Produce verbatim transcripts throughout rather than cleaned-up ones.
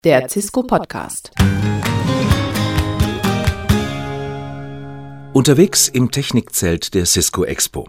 der Cisco Podcast. Unterwegs im Technikzelt der Cisco Expo.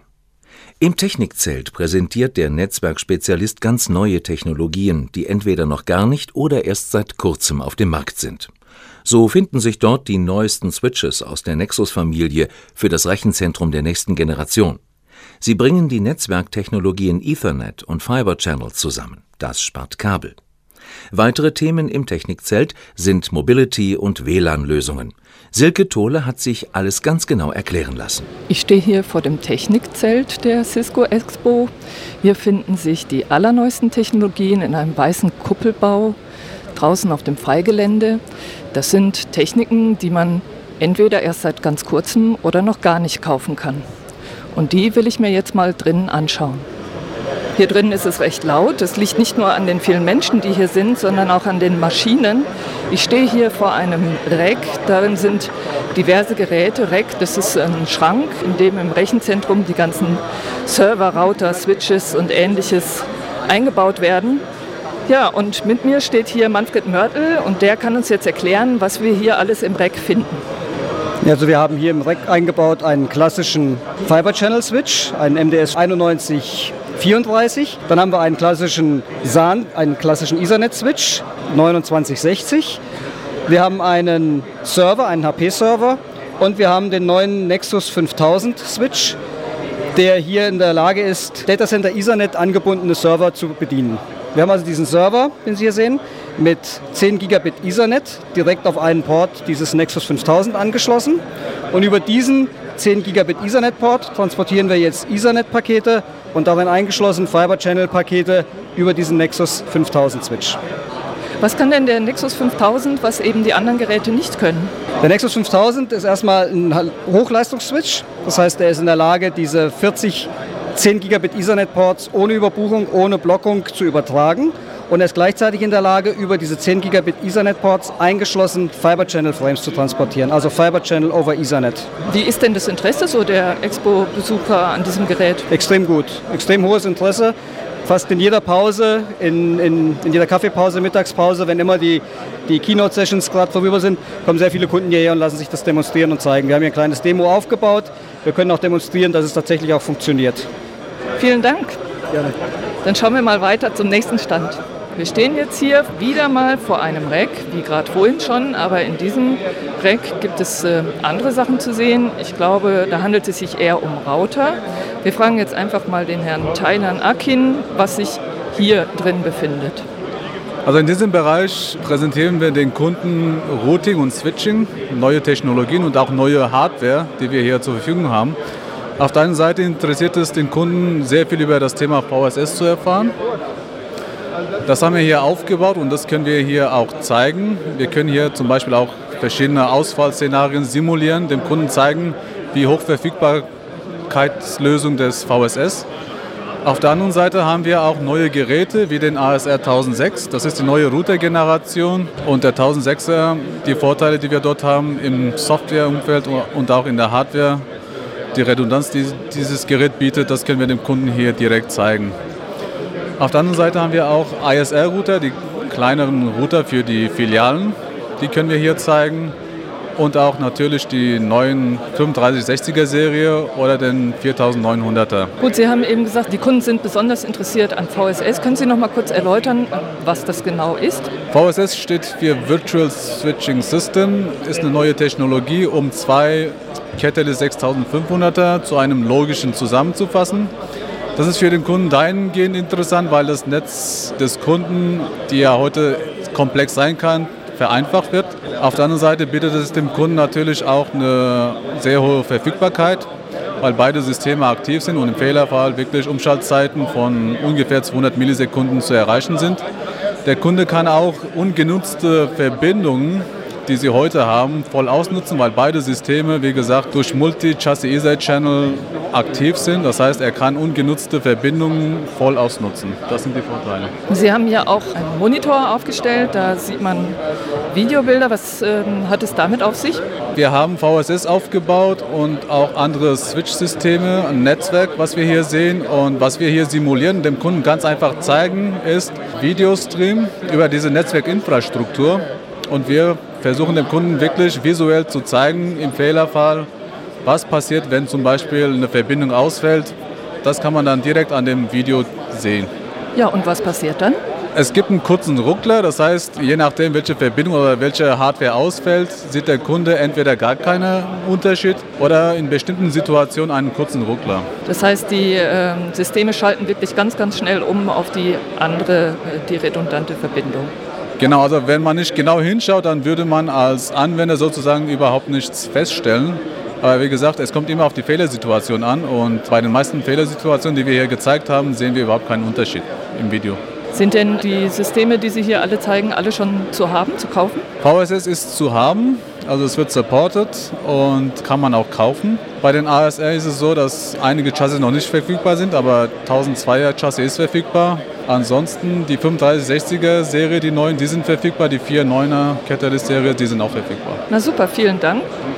Im Technikzelt präsentiert der Netzwerkspezialist ganz neue Technologien, die entweder noch gar nicht oder erst seit kurzem auf dem Markt sind. So finden sich dort die neuesten Switches aus der Nexus-Familie für das Rechenzentrum der nächsten Generation. Sie bringen die Netzwerktechnologien Ethernet und Fiber Channel zusammen. Das spart Kabel. Weitere Themen im Technikzelt sind Mobility und W L A N-Lösungen. Silke Tole hat sich alles ganz genau erklären lassen. Ich stehe hier vor dem Technikzelt der Cisco Expo. Hier finden sich die allerneuesten Technologien in einem weißen Kuppelbau draußen auf dem Freigelände. Das sind Techniken, die man entweder erst seit ganz kurzem oder noch gar nicht kaufen kann. Und die will ich mir jetzt mal drinnen anschauen. Hier drinnen ist es recht laut. Es liegt nicht nur an den vielen Menschen, die hier sind, sondern auch an den Maschinen. Ich stehe hier vor einem Rack. Darin sind diverse Geräte. Rack, das ist ein Schrank, in dem im Rechenzentrum die ganzen Server, Router, Switches und Ähnliches eingebaut werden. Ja, und mit mir steht hier Manfred Mörtel und der kann uns jetzt erklären, was wir hier alles im Rack finden. Also wir haben hier im Rack eingebaut einen klassischen Fiber Channel Switch, einen M D S einundneunzig vierunddreißig. Dann haben wir einen klassischen S A N, einen klassischen Ethernet Switch neunundzwanzig sechzig. Wir haben einen Server, einen H P-Server und wir haben den neuen Nexus fünftausend Switch, der hier in der Lage ist, Datacenter Ethernet angebundene Server zu bedienen. Wir haben also diesen Server, den Sie hier sehen, mit zehn Gigabit Ethernet direkt auf einen Port dieses Nexus fünftausend angeschlossen. Und über diesen zehn Gigabit Ethernet-Port transportieren wir jetzt Ethernet-Pakete und darin eingeschlossen Fiber-Channel-Pakete über diesen Nexus fünftausend Switch. Was kann denn der Nexus fünftausend, was eben die anderen Geräte nicht können? Der Nexus fünftausend ist erstmal ein Hochleistungsswitch. Das heißt, er ist in der Lage, diese vierzig zehn Gigabit Ethernet-Ports ohne Überbuchung, ohne Blockung zu übertragen. Und er ist gleichzeitig in der Lage, über diese zehn Gigabit Ethernet-Ports eingeschlossen Fiber-Channel-Frames zu transportieren, also Fiber-Channel over Ethernet. Wie ist denn das Interesse so der Expo-Besucher an diesem Gerät? Extrem gut, extrem hohes Interesse. Fast in jeder Pause, in, in, in jeder Kaffeepause, Mittagspause, wenn immer die, die Keynote-Sessions gerade vorüber sind, kommen sehr viele Kunden hierher und lassen sich das demonstrieren und zeigen. Wir haben hier ein kleines Demo aufgebaut. Wir können auch demonstrieren, dass es tatsächlich auch funktioniert. Vielen Dank. Gerne. Dann schauen wir mal weiter zum nächsten Stand. Wir stehen jetzt hier wieder mal vor einem Rack, wie gerade vorhin schon, aber in diesem Rack gibt es äh, andere Sachen zu sehen. Ich glaube, da handelt es sich eher um Router. Wir fragen jetzt einfach mal den Herrn Taylan Akin, was sich hier drin befindet. Also in diesem Bereich präsentieren wir den Kunden Routing und Switching, neue Technologien und auch neue Hardware, die wir hier zur Verfügung haben. Auf der einen Seite interessiert es den Kunden sehr viel über das Thema V S S zu erfahren. Das haben wir hier aufgebaut und das können wir hier auch zeigen. Wir können hier zum Beispiel auch verschiedene Ausfallszenarien simulieren, dem Kunden zeigen, wie hoch Verfügbarkeitslösung des V S S. Auf der anderen Seite haben wir auch neue Geräte wie den A S R tausendsechs. Das ist die neue Router-Generation und der tausendsechser, die Vorteile, die wir dort haben im Softwareumfeld und auch in der Hardware, die Redundanz, die dieses Gerät bietet, das können wir dem Kunden hier direkt zeigen. Auf der anderen Seite haben wir auch I S R-Router, die kleineren Router für die Filialen, die können wir hier zeigen. Und auch natürlich die neuen fünfunddreißig sechziger Serie oder den viertausendneunhunderter. Gut, Sie haben eben gesagt, die Kunden sind besonders interessiert an V S S. Können Sie noch mal kurz erläutern, was das genau ist? V S S steht für Virtual Switching System, ist eine neue Technologie, um zwei Catalyst sechstausendfünfhunderter zu einem logischen zusammenzufassen. Das ist für den Kunden dahingehend interessant, weil das Netz des Kunden, die ja heute komplex sein kann, vereinfacht wird. Auf der anderen Seite bietet es dem Kunden natürlich auch eine sehr hohe Verfügbarkeit, weil beide Systeme aktiv sind und im Fehlerfall wirklich Umschaltzeiten von ungefähr zweihundert Millisekunden zu erreichen sind. Der Kunde kann auch ungenutzte Verbindungen die sie heute haben, voll ausnutzen, weil beide Systeme, wie gesagt, durch Multi-Chassis-Ethernet-Channel aktiv sind. Das heißt, er kann ungenutzte Verbindungen voll ausnutzen. Das sind die Vorteile. Sie haben hier auch einen Monitor aufgestellt, da sieht man Videobilder. Was äh, hat es damit auf sich? Wir haben V S S aufgebaut und auch andere Switch-Systeme, ein Netzwerk, was wir hier sehen. Und was wir hier simulieren, dem Kunden ganz einfach zeigen, ist Videostream über diese Netzwerkinfrastruktur. Und wir versuchen dem Kunden wirklich visuell zu zeigen, im Fehlerfall, was passiert, wenn zum Beispiel eine Verbindung ausfällt. Das kann man dann direkt an dem Video sehen. Ja, und was passiert dann? Es gibt einen kurzen Ruckler, das heißt, je nachdem, welche Verbindung oder welche Hardware ausfällt, sieht der Kunde entweder gar keinen Unterschied oder in bestimmten Situationen einen kurzen Ruckler. Das heißt, die äh, Systeme schalten wirklich ganz, ganz schnell um auf die andere, die redundante Verbindung. Genau, also wenn man nicht genau hinschaut, dann würde man als Anwender sozusagen überhaupt nichts feststellen. Aber wie gesagt, es kommt immer auf die Fehlersituation an und bei den meisten Fehlersituationen, die wir hier gezeigt haben, sehen wir überhaupt keinen Unterschied im Video. Sind denn die Systeme, die Sie hier alle zeigen, alle schon zu haben, zu kaufen? V S S ist zu haben, also es wird supported und kann man auch kaufen. Bei den A S R ist es so, dass einige Chassis noch nicht verfügbar sind, aber tausendzweier Chassis ist verfügbar. Ansonsten die fünfunddreißig sechziger Serie, die neuen, die sind verfügbar, die vier neuner Catalyst Serie, die sind auch verfügbar. Na super, vielen Dank.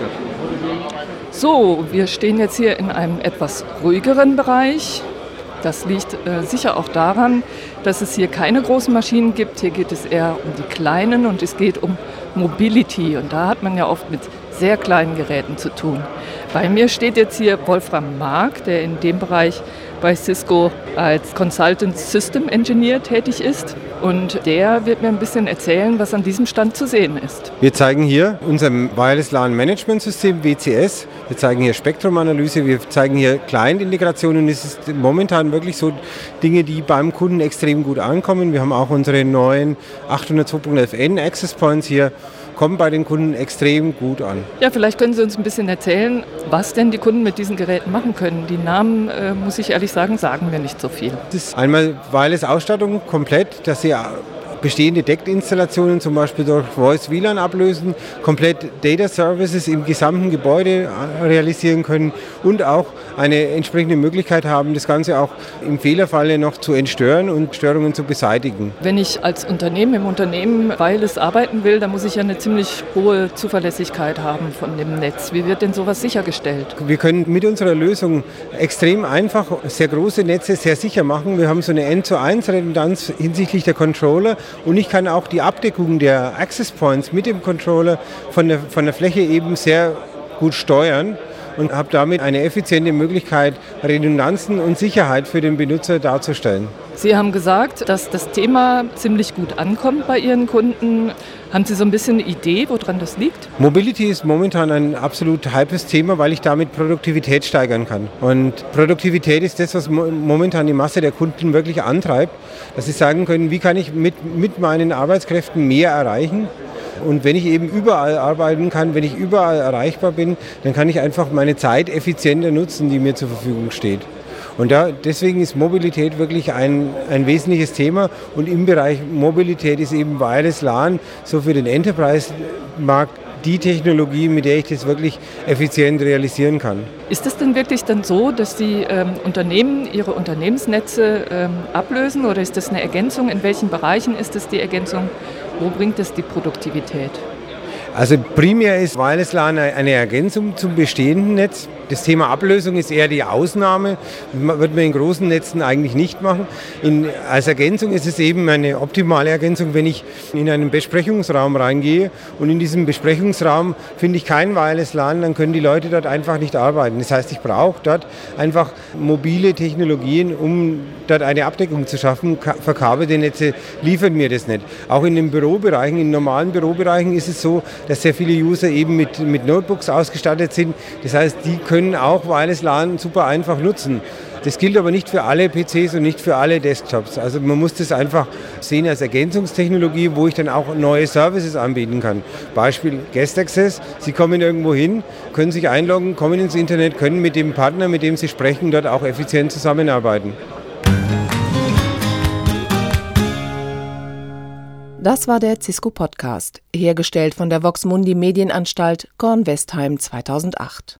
So, wir stehen jetzt hier in einem etwas ruhigeren Bereich. Das liegt äh, sicher auch daran, dass es hier keine großen Maschinen gibt. Hier geht es eher um die kleinen und es geht um Mobility. Und da hat man ja oft mit sehr kleinen Geräten zu tun. Bei mir steht jetzt hier Wolfram Mark, der in dem Bereich bei Cisco als Consultant System Engineer tätig ist. Und der wird mir ein bisschen erzählen, was an diesem Stand zu sehen ist. Wir zeigen hier unser Wireless LAN Management System W C S. Wir zeigen hier Spektrumanalyse, wir zeigen hier Client-Integration und es ist momentan wirklich so Dinge, die beim Kunden extrem gut ankommen. Wir haben auch unsere neuen achthundertzwei Punkt elf n Access Points hier. Kommen bei den Kunden extrem gut an. Ja, vielleicht können Sie uns ein bisschen erzählen, was denn die Kunden mit diesen Geräten machen können. Die Namen, äh, muss ich ehrlich sagen, sagen mir nicht so viel. Das ist einmal Wireless-Ausstattung komplett, dass Sie bestehende D E C-Installationen zum Beispiel durch Voice W L A N ablösen, komplett Data Services im gesamten Gebäude realisieren können und auch eine entsprechende Möglichkeit haben, das Ganze auch im Fehlerfalle noch zu entstören und Störungen zu beseitigen. Wenn ich als Unternehmen im Unternehmen Wireless arbeiten will, dann muss ich ja eine ziemlich hohe Zuverlässigkeit haben von dem Netz. Wie wird denn sowas sichergestellt? Wir können mit unserer Lösung extrem einfach sehr große Netze sehr sicher machen. Wir haben so eine eins zu eins Redundanz hinsichtlich der Controller und ich kann auch die Abdeckung der Access Points mit dem Controller von der, von der Fläche eben sehr gut steuern und habe damit eine effiziente Möglichkeit, Redundanzen und Sicherheit für den Benutzer darzustellen. Sie haben gesagt, dass das Thema ziemlich gut ankommt bei Ihren Kunden. Haben Sie so ein bisschen eine Idee, woran das liegt? Mobility ist momentan ein absolut hypes Thema, weil ich damit Produktivität steigern kann. Und Produktivität ist das, was momentan die Masse der Kunden wirklich antreibt, dass sie sagen können, wie kann ich mit, mit meinen Arbeitskräften mehr erreichen? Und wenn ich eben überall arbeiten kann, wenn ich überall erreichbar bin, dann kann ich einfach meine Zeit effizienter nutzen, die mir zur Verfügung steht. Und da, deswegen ist Mobilität wirklich ein, ein wesentliches Thema. Und im Bereich Mobilität ist eben Wireless LAN so für den Enterprise-Markt die Technologie, mit der ich das wirklich effizient realisieren kann. Ist es denn wirklich dann so, dass die ähm, Unternehmen ihre Unternehmensnetze ähm, ablösen oder ist das eine Ergänzung? In welchen Bereichen ist es die Ergänzung? Wo bringt es die Produktivität? Also primär ist Wireless LAN eine Ergänzung zum bestehenden Netz. Das Thema Ablösung ist eher die Ausnahme, wird man in großen Netzen eigentlich nicht machen. In, als Ergänzung ist es eben eine optimale Ergänzung, wenn ich in einen Besprechungsraum reingehe und in diesem Besprechungsraum finde ich kein Wireless LAN, dann können die Leute dort einfach nicht arbeiten. Das heißt, ich brauche dort einfach mobile Technologien, um dort eine Abdeckung zu schaffen. Verkabelte Netze liefern mir das nicht. Auch in den Bürobereichen, in normalen Bürobereichen ist es so, dass sehr viele User eben mit, mit Notebooks ausgestattet sind. Das heißt, die können auch Wireless LAN super einfach nutzen. Das gilt aber nicht für alle P Cs und nicht für alle Desktops. Also man muss das einfach sehen als Ergänzungstechnologie, wo ich dann auch neue Services anbieten kann. Beispiel Guest Access. Sie kommen irgendwo hin, können sich einloggen, kommen ins Internet, können mit dem Partner, mit dem Sie sprechen, dort auch effizient zusammenarbeiten. Das war der Cisco Podcast, hergestellt von der Vox Mundi Medienanstalt Kornwestheim zweitausendacht.